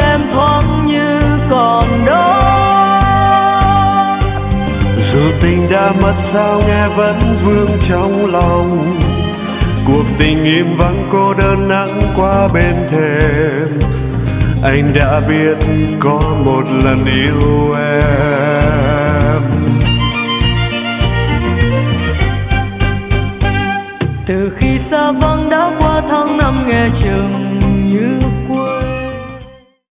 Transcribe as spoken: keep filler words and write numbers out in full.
em thoáng như còn đó. Dù tình đã mất sao nghe vẫn vương trong lòng, cuộc tình im vắng cô đơn nắng qua bên thềm. Anh đã biết có một lần yêu em.